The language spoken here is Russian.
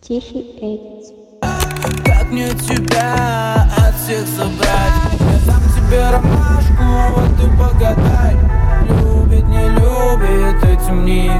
Тихий Эдис. Как мне тебя от всех собрать? Я дам тебе ромашку, а вот ты погадай. Любит, не любит, этим не